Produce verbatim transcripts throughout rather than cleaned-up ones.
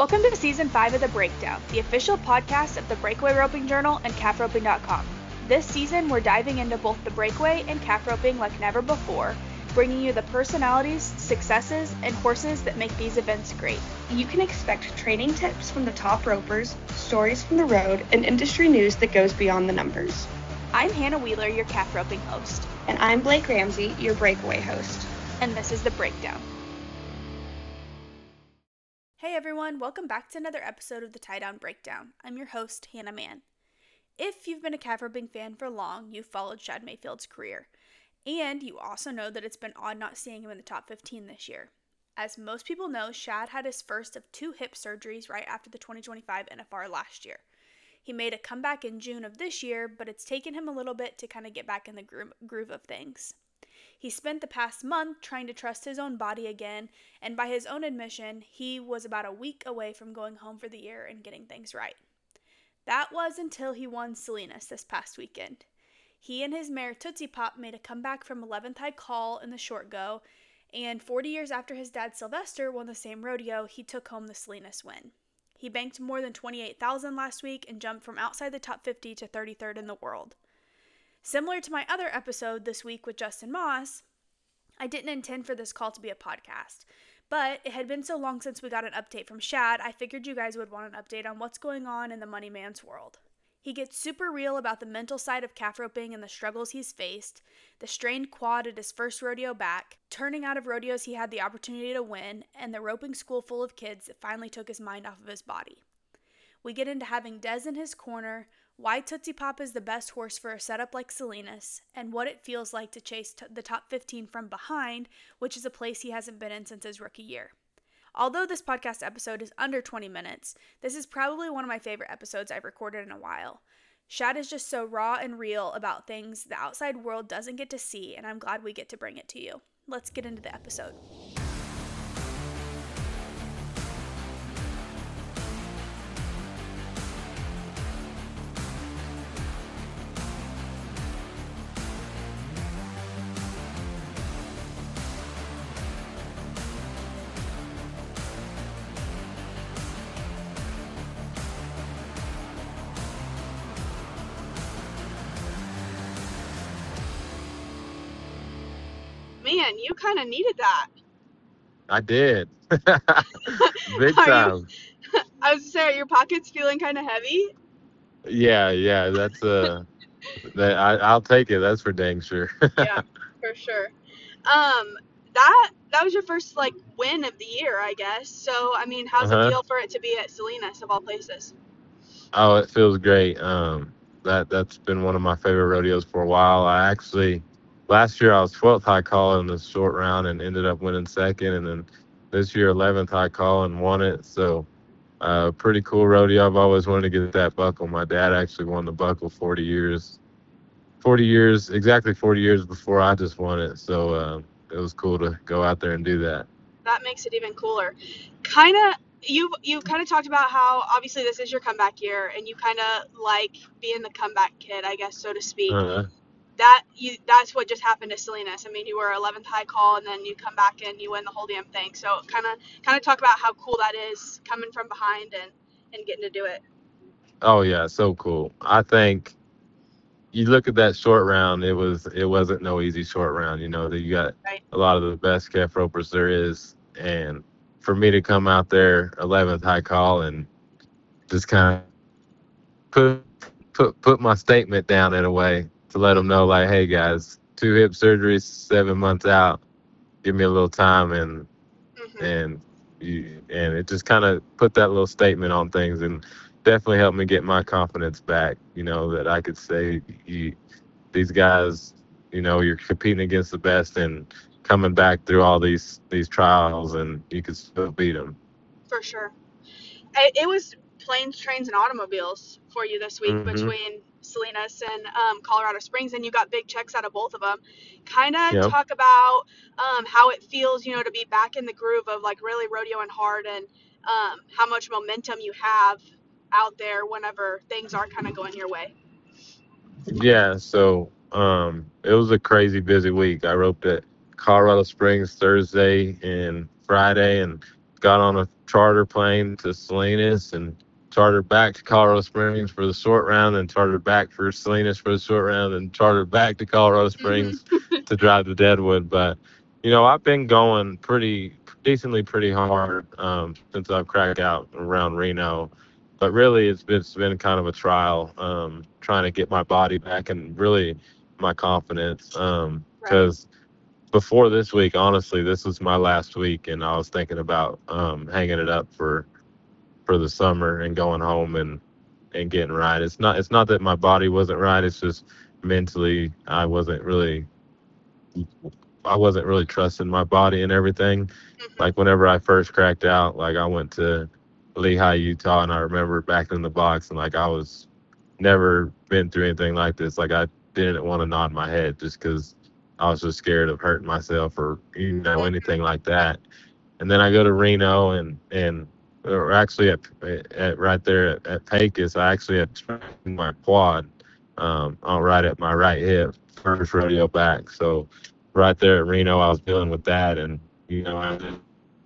Welcome to Season five of The Breakdown, the official podcast of the Breakaway Roping Journal and calf roping dot com. This season, we're diving into both the breakaway and calf roping like never before, bringing you the personalities, successes, and horses that make these events great. You can expect training tips from the top ropers, stories from the road, and industry news that goes beyond the numbers. I'm Hannah Wheeler, your calf roping host. And I'm Blake Ramsey, your breakaway host. And this is The Breakdown. Hey everyone, welcome back to another episode of the Tie Down Breakdown. I'm your host, Hannah Mann. If you've been a calf roping fan for long, you've followed Shad Mayfield's career. And you also know that it's been odd not seeing him in the top fifteen this year. As most people know, Shad had his first of two hip surgeries right after the twenty twenty-five N F R last year. He made a comeback in June of this year, but it's taken him a little bit to kind of get back in the gro- groove of things. He spent the past month trying to trust his own body again, and by his own admission, he was about a week away from going home for the year and getting things right. That was until he won Salinas this past weekend. He and his mare Tootsie Pop made a comeback from eleventh high call in the short go, and forty years after his dad Sylvester won the same rodeo, he took home the Salinas win. He banked more than twenty-eight thousand dollars last week and jumped from outside the top fifty to thirty-third in the world. Similar to my other episode this week with Justin Moss, I didn't intend for this call to be a podcast, but it had been so long since we got an update from Shad, I figured you guys would want an update on what's going on in the money man's world. He gets super real about the mental side of calf roping and the struggles he's faced, the strained quad at his first rodeo back, turning out of rodeos he had the opportunity to win, and the roping school full of kids that finally took his mind off of his body. We get into having Dez in his corner, why Tootsie Pop is the best horse for a setup like Salinas, and what it feels like to chase t- the top fifteen from behind, which is a place he hasn't been in since his rookie year. Although this podcast episode is under twenty minutes, this is probably one of my favorite episodes I've recorded in a while. Shad is just so raw and real about things the outside world doesn't get to see, and I'm glad we get to bring it to you. Let's get into the episode. Man, you kind of needed that. I did. Big Are time. You, I was saying, are your pockets feeling kind of heavy? Yeah, yeah, that's uh that I I'll take it. That's for dang sure. Yeah, for sure. Um, that that was your first like win of the year, I guess. So, I mean, how's Uh-huh. it feel for it to be at Salinas of all places? Oh, it feels great. Um, that that's been one of my favorite rodeos for a while. I actually last year I was twelfth high call in the short round and ended up winning second, and then this year eleventh high call and won it. So, uh, pretty cool rodeo. I've always wanted to get that buckle. My dad actually won the buckle forty years, forty years exactly forty years before I just won it. So uh, it was cool to go out there and do that. That makes it even cooler. Kind of, you you kind of talked about how obviously this is your comeback year, and you kind of like being the comeback kid, I guess, so to speak. Uh, That you that's what just happened to Salinas. I mean, you were eleventh high call, and then you come back and you win the whole damn thing. So kind of kind of talk about how cool that is coming from behind and, and getting to do it. oh yeah, so cool. I think you look at that short round. It was it wasn't no easy short round. You know that you got Right. a lot of the best calf ropers there is, and for me to come out there eleventh high call and just kind of put put put my statement down in a way to let them know, like, hey guys, two hip surgeries, seven months out. Give me a little time, and hmm and you and it just kind of put that little statement on things, and definitely helped me get my confidence back. You know that I could say, you, these guys, you know, you're competing against the best and coming back through all these these trials, and you could still beat them. For sure. It, it was planes, trains, and automobiles for you this week Mm-hmm. between Salinas and um, Colorado Springs, and you got big checks out of both of them. Kind of Yep. talk about um, how it feels, you know, to be back in the groove of like really rodeoing hard, and um, how much momentum you have out there whenever things aren't kind of going your way. Yeah. So um, it was a crazy busy week. I roped at Colorado Springs Thursday and Friday, and got on a charter plane to Salinas and chartered back to Colorado Springs for the short round, and chartered back for Salinas for the short round, and chartered back to Colorado Springs to drive to Deadwood. But, you know, I've been going pretty decently pretty hard um, since I've cracked out around Reno. But really, it's been, it's been kind of a trial, um, trying to get my body back and really my confidence. Because um, right. before this week, honestly, this was my last week, and I was thinking about um, hanging it up for for the summer and going home and, and getting right. It's not it's not that my body wasn't right. It's just mentally I wasn't really I wasn't really trusting my body and everything. Mm-hmm. Like whenever I first cracked out, like I went to Lehigh, Utah, and I remember back in the box, and like I was never been through anything like this. Like I didn't want to nod my head just because I was just scared of hurting myself or you know anything like that. And then I go to Reno and and or actually at, at right there at, at Pecos, I actually had strained my quad um, on right at my right hip, first rodeo back. So right there at Reno, I was dealing with that, and you know I did,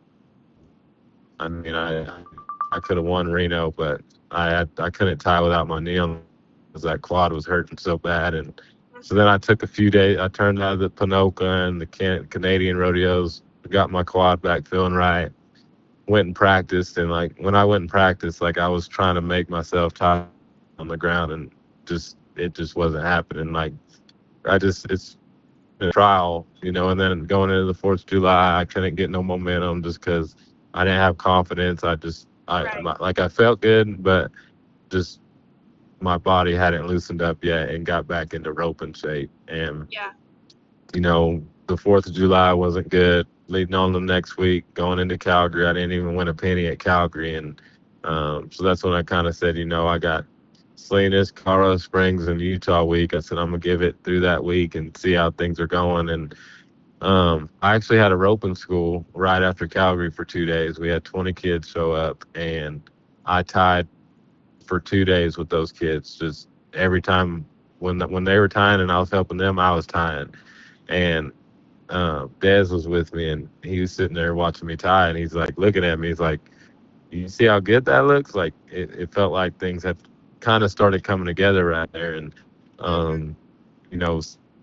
I mean I I could have won Reno, but I had, I couldn't tie without my knee on because that quad was hurting so bad. And so then I took a few days. I turned out of the Ponoka and the Can- Canadian rodeos, got my quad back feeling right, went and practiced. And like when I went and practiced, like I was trying to make myself tie on the ground, and just it just wasn't happening. Like I just it's a trial, you know. And then going into the Fourth of July, I couldn't get no momentum just because I didn't have confidence. I just I right. my, like I felt good, but just my body hadn't loosened up yet and got back into roping shape. And yeah, you know, the Fourth of July wasn't good. Leading on the next week, going into Calgary, I didn't even win a penny at Calgary, and um, so that's when I kind of said, you know, I got Salinas, Colorado Springs, and Utah week. I said I'm gonna give it through that week and see how things are going. And Um, I actually had a roping school right after Calgary for two days. We had twenty kids show up, and I tied for two days with those kids. Just every time when when they were tying and I was helping them, I was tying. And uh, Dez was with me, and he was sitting there watching me tie, and he's like looking at me. He's like, "You see how good that looks?" Like it, it felt like things had kind of started coming together right there, and um, you know.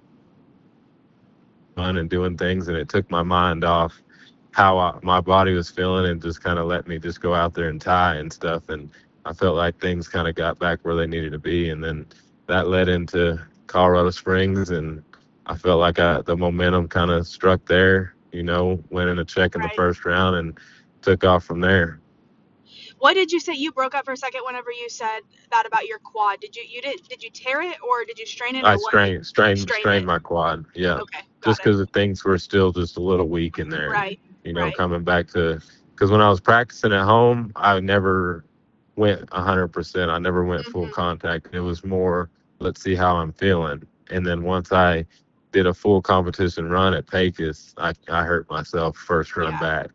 fun and doing things, and it took my mind off how I, my body was feeling, and just kind of let me just go out there and tie and stuff. And I felt like things kind of got back where they needed to be. And then that led into Colorado Springs, and I felt like I, the momentum kind of struck there, you know, winning a check in right. the first round and took off from there. What did you say? You broke up for a second whenever you said that about your quad. Did you you did did you tear it or did you strain it? Or I strained strained strain strained my quad. Yeah. Okay. Just because the things were still just a little weak in there. Right. You know, right. coming back to because when I was practicing at home, I never went a hundred percent. I never went mm-hmm. full contact. It was more, let's see how I'm feeling. And then once I did a full competition run at Pecos, I I hurt myself first run yeah. back.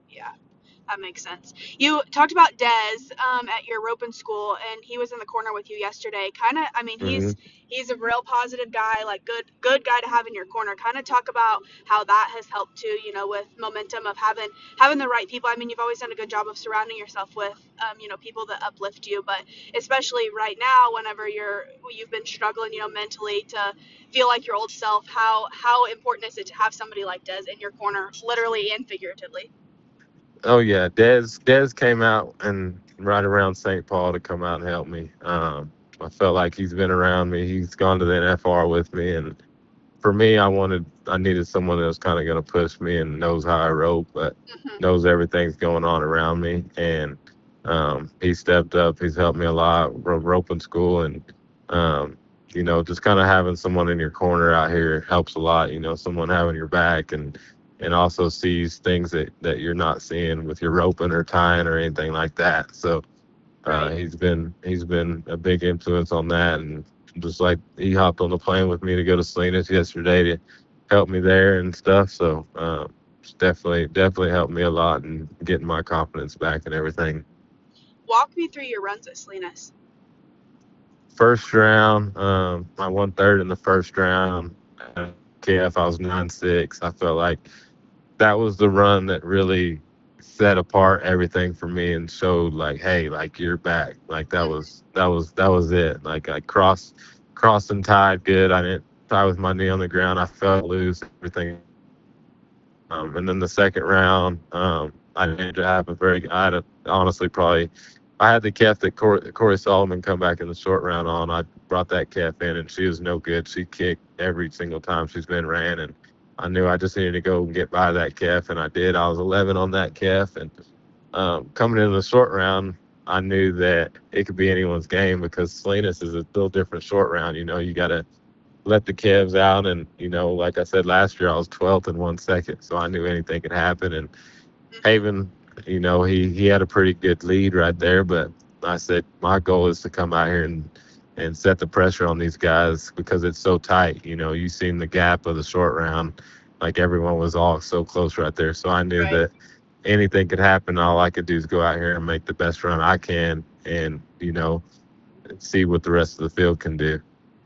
That makes sense. You talked about Dez um, at your roping school, and he was in the corner with you yesterday. Kind of, I mean, Mm-hmm. he's he's a real positive guy, like good good guy to have in your corner. Kind of talk about how that has helped too, you know, with momentum of having having the right people. I mean, you've always done a good job of surrounding yourself with, um, you know, people that uplift you, but especially right now, whenever you're you've been struggling, you know, mentally to feel like your old self. How how important is it to have somebody like Dez in your corner, literally and figuratively? Oh yeah, Dez Dez came out and right around Saint Paul to come out and help me. Um, I felt like he's been around me. He's gone to the N F R with me, and for me, I wanted I needed someone that was kind of going to push me and knows how I rope, but mm-hmm. knows everything's going on around me. And um, he stepped up. He's helped me a lot, ro- roping school, and um, you know, just kind of having someone in your corner out here helps a lot. You know, someone having your back and. and also sees things that, that you're not seeing with your roping or tying or anything like that. So uh, right. he's been he's been a big influence on that. And just like he hopped on the plane with me to go to Salinas yesterday to help me there and stuff. So uh, it's definitely, definitely helped me a lot in getting my confidence back and everything. Walk me through your runs at Salinas. First round, um, I won third in the first round. K F, I was nine six. I felt like that was the run that really set apart everything for me and showed like, hey, like you're back. Like that was that was that was it. Like I crossed crossed and tied good. I didn't tie with my knee on the ground. I felt loose, everything. Um, and then the second round, um, I didn't have a very. I had a, honestly probably. I had the calf that Corey, Corey Solomon come back in the short round on. I brought that calf in, and she was no good. She kicked every single time she's been ran, and I knew I just needed to go and get by that calf, and I did. I was eleven on that calf, and um, coming into the short round, I knew that it could be anyone's game because Salinas is a little different short round. You know, you got to let the calves out, and you know, like I said last year, I was twelfth in one second, so I knew anything could happen. And Haven, you know, he he had a pretty good lead right there, but I said my goal is to come out here and and set the pressure on these guys because it's so tight. You know, you seen the gap of the short round, like everyone was all so close right there. So I knew Right. that anything could happen. All I could do is go out here and make the best run I can, and you know, see what the rest of the field can do.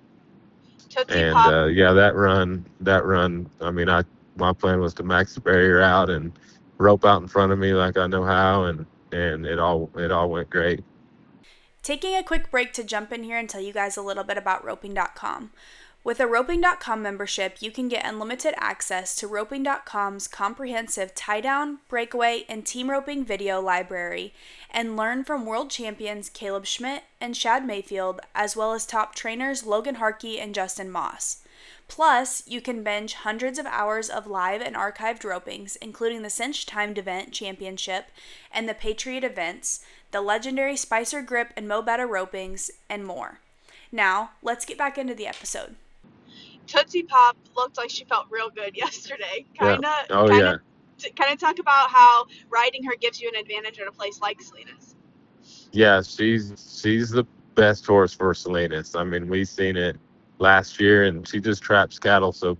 Tootsie And Pop. uh, yeah, that run, that run. I mean, I my plan was to max the barrier out and rope out in front of me like I know how, and and it all it all went great. Taking a quick break to jump in here and tell you guys a little bit about roping dot com. With a roping dot com membership, you can get unlimited access to roping dot com's comprehensive tie-down, breakaway, and team roping video library and learn from world champions Caleb Schmidt and Shad Mayfield, as well as top trainers Logan Harkey and Justin Moss. Plus, you can binge hundreds of hours of live and archived ropings, including the Cinch Timed Event Championship and the Patriot events, the legendary Spicer Grip and Mo Better ropings, and more. Now, let's get back into the episode. Tootsie Pop looked like she felt real good yesterday. Kind of, Yeah. Oh kind yeah. of, t- kind of talk about how riding her gives you an advantage at a place like Salinas. Yeah, she's she's the best horse for Salinas. I mean, we seen it last year, and she just traps cattle. So,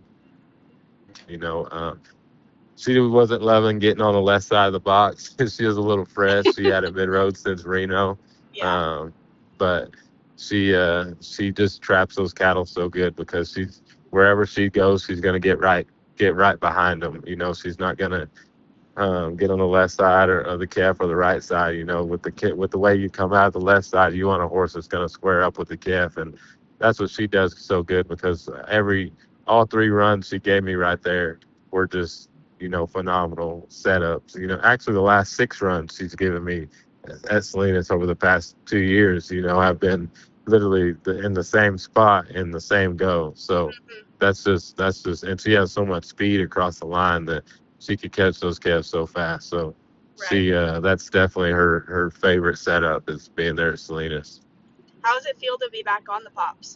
you know, um, she wasn't loving getting on the left side of the box. She was a little fresh. She had it mid road since Reno, Yeah, um, but she uh, she just traps those cattle so good because she's wherever she goes, she's gonna get right get right behind them. You know, she's not gonna um, get on the left side or, or the calf or the right side. You know, with the ki- with the way you come out the left side, you want a horse that's going to square up with the calf, and that's what she does so good because every all three runs she gave me right there were just you know phenomenal setups. You know, actually the last six runs she's given me at Salinas over the past two years, you know, have been literally the, in the same spot in the same go. So that's just that's just, and she has so much speed across the line that she could catch those calves so fast. So right. she uh, that's definitely her her favorite setup is being there at Salinas. How does it feel to be back on the Pops?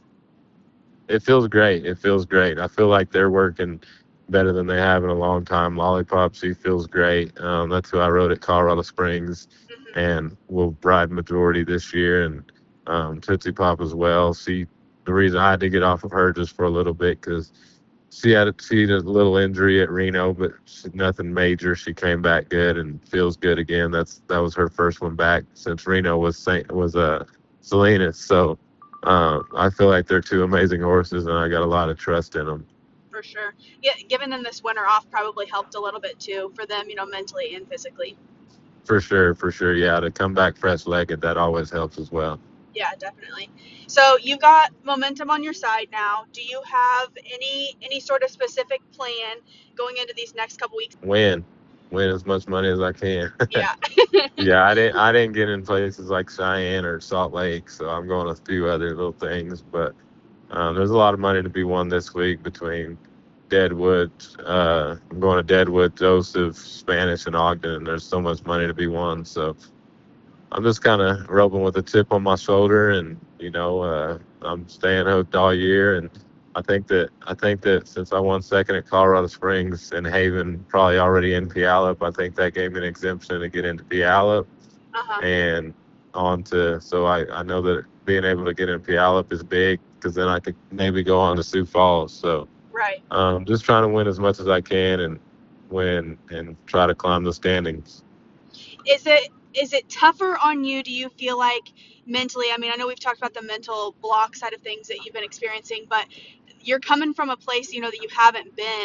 It feels great. It feels great. I feel like they're working better than they have in a long time. Lollipop, she feels great. Um, that's who I rode at Colorado Springs, Mm-hmm. and will ride majority this year. And um, Tootsie Pop as well. She the reason I had to get off of her just for a little bit because she had a, she had a little injury at Reno, but she, nothing major. She came back good and feels good again. That's that was her first one back since Reno was Saint, was uh, Salinas. So um, I feel like they're two amazing horses, and I got a lot of trust in them. For sure. Yeah, giving them this winter off probably helped a little bit too for them, you know, mentally and physically. For sure, for sure. Yeah, to come back fresh-legged, that always helps as well. Yeah, definitely. So you got momentum on your side now. Do you have any any sort of specific plan going into these next couple weeks? Win, win as much money as I can. Yeah. Yeah, I didn't I didn't get in places like Cheyenne or Salt Lake, so I'm going a few other little things. But um, there's a lot of money to be won this week between Deadwood. Uh, I'm going to Deadwood, Joseph, Spanish, and Ogden, and there's so much money to be won. So I'm just kind of roping with a chip on my shoulder, and you know, uh, I'm staying hooked all year. And I think that I think that since I won second at Colorado Springs and Haven, probably already in Puyallup, I think that gave me an exemption to get into Puyallup Uh-huh. and on to. So I, I know that being able to get in Puyallup is big because then I could maybe go on to Sioux Falls. So Right. um, just trying to win as much as I can and win and try to climb the standings. Is it is it tougher on you, do you feel like mentally? I mean, I know we've talked about the mental block side of things that you've been experiencing, but you're coming from a place, you know, that you haven't been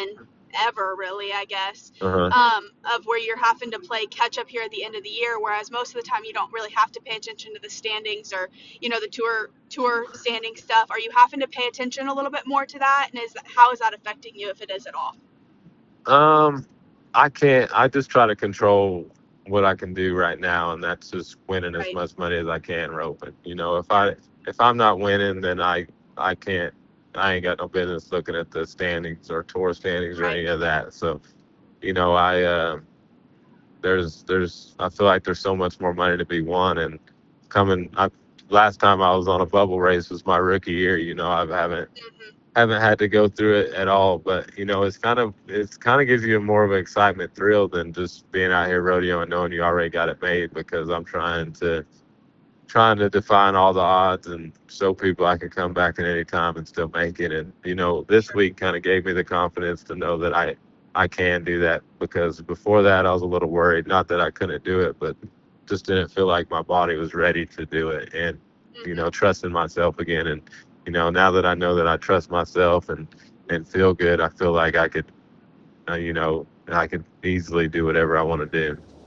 ever, really, I guess, Uh-huh. um, of where you're having to play catch up here at the end of the year, whereas most of the time you don't really have to pay attention to the standings or, you know, the tour tour standing stuff. Are you having to pay attention a little bit more to that? And is how is that affecting you, if it is at all? Um, I can't. I just try to control what I can do right now, and that's just winning as Right. much money as I can roping. You know, if I if I'm not winning, then I I can't. I ain't got no business looking at the standings or tour standings or Right. any of that. So, you know, I uh, there's there's I feel like there's so much more money to be won, and coming. I last time I was on a bubble race was my rookie year. You know, I haven't Mm-hmm. haven't had to go through it at all, but you know, it's kind of it's kind of gives you more of an excitement thrill than just being out here rodeo and knowing you already got it made, because I'm trying to trying to define all the odds and show people I can come back at any time and still make it. And you know, this week kind of gave me the confidence to know that I I can do that, because before that I was a little worried, not that I couldn't do it, but just didn't feel like my body was ready to do it, and you know, Mm-hmm. trusting myself again. And you know, now that I know that I trust myself and and feel good, I feel like I could, uh, you know, I could easily do whatever I want to do.